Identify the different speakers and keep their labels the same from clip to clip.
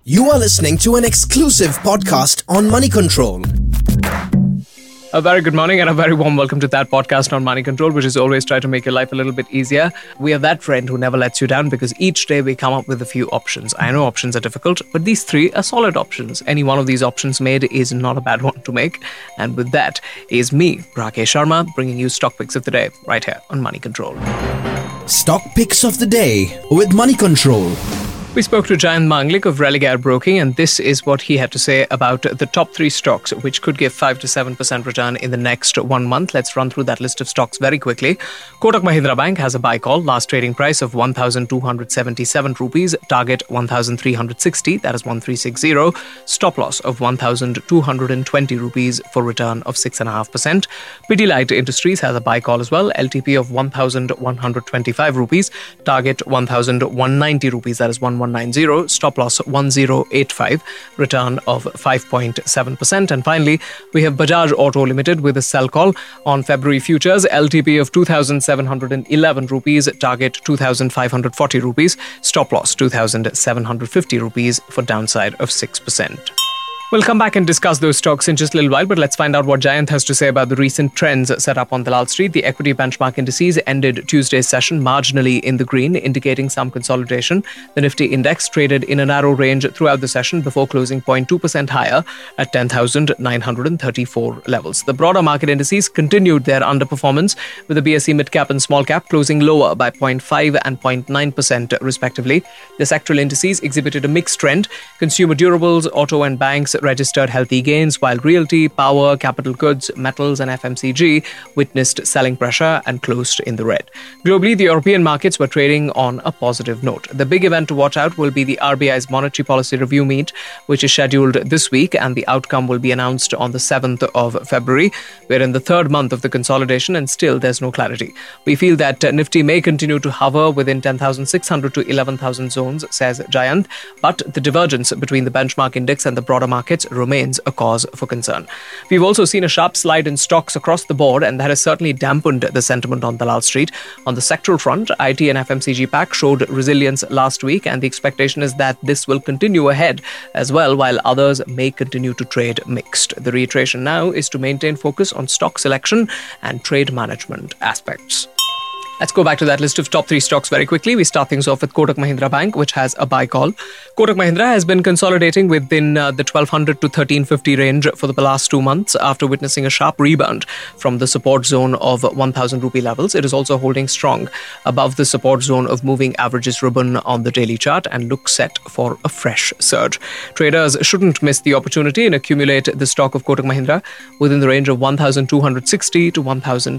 Speaker 1: You are listening to an exclusive podcast on Money Control.
Speaker 2: A very good morning and a very warm welcome to that podcast on Money Control, which is always try to make your life a little bit easier. We have that friend who never lets you down because each day we come up with a few options. I know options are difficult, but these three are solid options. Any one of these options made is not a bad one to make. And with that is me, Rakesh Sharma, bringing you stock picks of the day right here on Money Control.
Speaker 1: Stock picks of the day with Money Control.
Speaker 2: We spoke to Jayant Manglik of Religare Broking, and this is what he had to say about the top three stocks which could give 5 to 7% return in the next 1 month. Let's run through that list of stocks very quickly. Kotak Mahindra Bank has a buy call. Last trading price of 1,277 rupees. Target 1,360. That is 1,360. Stop loss of 1,220 rupees for return of 6.5%. Pidilite Industries has a buy call as well. LTP of 1,125 rupees. Target 1,190 rupees. That is 1,190. Stop loss 1,085, return of 5.7%. And finally, we have Bajaj Auto Limited with a sell call on February futures. LTP of 2,711 rupees, target 2,540 rupees, stop loss 2,750 rupees for downside of 6%. We'll come back and discuss those stocks in just a little while, but let's find out what Jayant has to say about the recent trends set up on Dalal Street. The equity benchmark indices ended Tuesday's session marginally in the green, indicating some consolidation. The Nifty index traded in a narrow range throughout the session before closing 0.2% higher at 10,934 levels. The broader market indices continued their underperformance, with the BSE mid-cap and small-cap closing lower by 0.5 and 0.9% respectively. The sectoral indices exhibited a mixed trend. Consumer durables, auto and banks registered healthy gains, while realty, power, capital goods, metals and FMCG witnessed selling pressure and closed in the red. Globally, the European markets were trading on a positive note. The big event to watch out will be the RBI's monetary policy review meet, which is scheduled this week, and the outcome will be announced on the 7th of February. We're in the third month of the consolidation and still there's no clarity. We feel that Nifty may continue to hover within 10,600 to 11,000 zones, says Jayant, but the divergence between the benchmark index and the broader markets remains a cause for concern. We've also seen a sharp slide in stocks across the board, and that has certainly dampened the sentiment on Dalal Street. On the sectoral front, IT and FMCG pack showed resilience last week, and the expectation is that this will continue ahead as well, while others may continue to trade mixed. The reiteration now is to maintain focus on stock selection and trade management aspects. Let's go back to that list of top three stocks very quickly. We start things off with Kotak Mahindra Bank, which has a buy call. Kotak Mahindra has been consolidating within the 1,200 to 1,350 range for the last 2 months after witnessing a sharp rebound from the support zone of 1,000 rupee levels. It is also holding strong above the support zone of moving averages ribbon on the daily chart and looks set for a fresh surge. Traders shouldn't miss the opportunity and accumulate the stock of Kotak Mahindra within the range of 1,260 to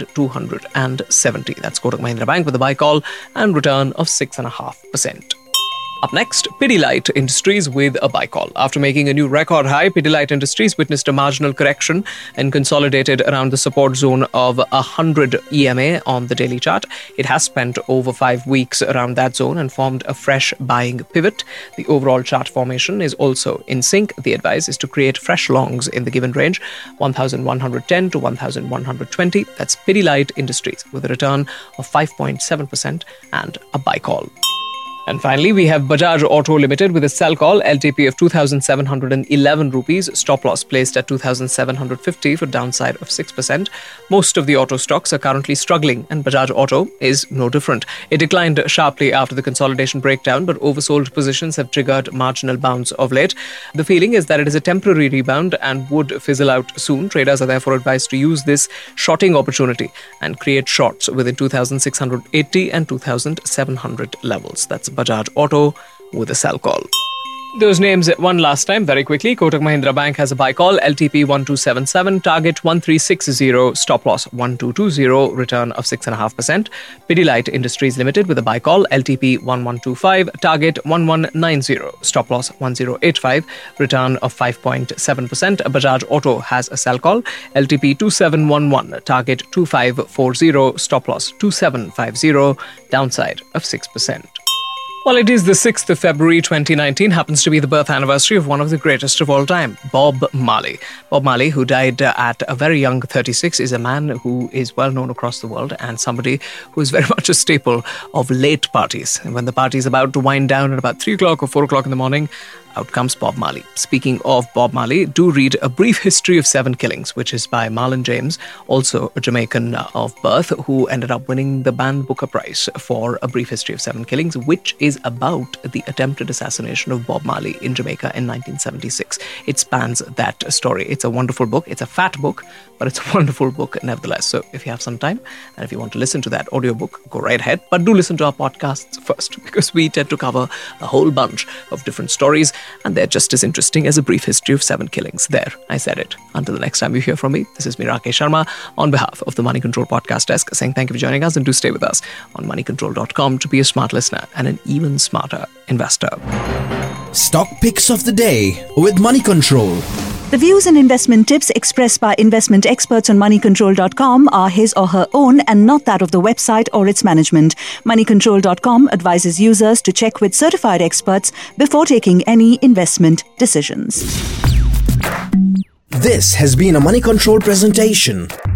Speaker 2: 1,270. That's Kotak Mahindra Bank with a buy call and return of 6.5%. Up next, Pidilite Industries with a buy call. After making a new record high, Pidilite Industries witnessed a marginal correction and consolidated around the support zone of 100 EMA on the daily chart. It has spent over 5 weeks around that zone and formed a fresh buying pivot. The overall chart formation is also in sync. The advice is to create fresh longs in the given range, 1,110 to 1,120. That's Pidilite Industries with a return of 5.7% and a buy call. And finally, we have Bajaj Auto Limited with a sell call, LTP of 2,711 rupees, stop loss placed at 2,750 for downside of 6%. Most of the auto stocks are currently struggling, and Bajaj Auto is no different. It declined sharply after the consolidation breakdown, but oversold positions have triggered marginal bounce of late. The feeling is that it is a temporary rebound and would fizzle out soon. Traders are therefore advised to use this shorting opportunity and create shorts within 2,680 and 2,700 levels. That's Bajaj Auto with a sell call. Those names one last time very quickly. Kotak Mahindra Bank has a buy call, LTP 1277, target 1360, stop loss 1220, return of 6.5%. Pidilite Industries Limited with a buy call, LTP 1125, target 1190, stop loss 1085, return of 5.7%. Bajaj Auto has a sell call, LTP 2711, target 2540, stop loss 2750, downside of 6%. Well, it is the 6th of February 2019, happens to be the birth anniversary of one of the greatest of all time, Bob Marley. Bob Marley, who died at a very young 36, is a man who is well known across the world and somebody who is very much a staple of late parties. And when the party is about to wind down at about 3 o'clock or 4 o'clock in the morning, out comes Bob Marley. Speaking of Bob Marley, do read A Brief History of Seven Killings, which is by Marlon James, also a Jamaican of birth, who ended up winning the Man Booker Prize for A Brief History of Seven Killings, which is about the attempted assassination of Bob Marley in Jamaica in 1976. It spans that story. It's a wonderful book. It's a fat book, but it's a wonderful book nevertheless. So if you have some time and if you want to listen to that audiobook, go right ahead. But do listen to our podcasts first, because we tend to cover a whole bunch of different stories, and they're just as interesting as A Brief History of Seven Killings. There, I said it. Until the next time you hear from me, this is me, Rakesh Sharma, on behalf of the Money Control Podcast Desk, saying thank you for joining us, and do stay with us on moneycontrol.com to be a smart listener and an even smarter investor.
Speaker 1: Stock Picks of the Day with Money Control.
Speaker 3: The views and investment tips expressed by investment experts on moneycontrol.com are his or her own and not that of the website or its management. Moneycontrol.com advises users to check with certified experts before taking any investment decisions.
Speaker 1: This has been a Money Control presentation.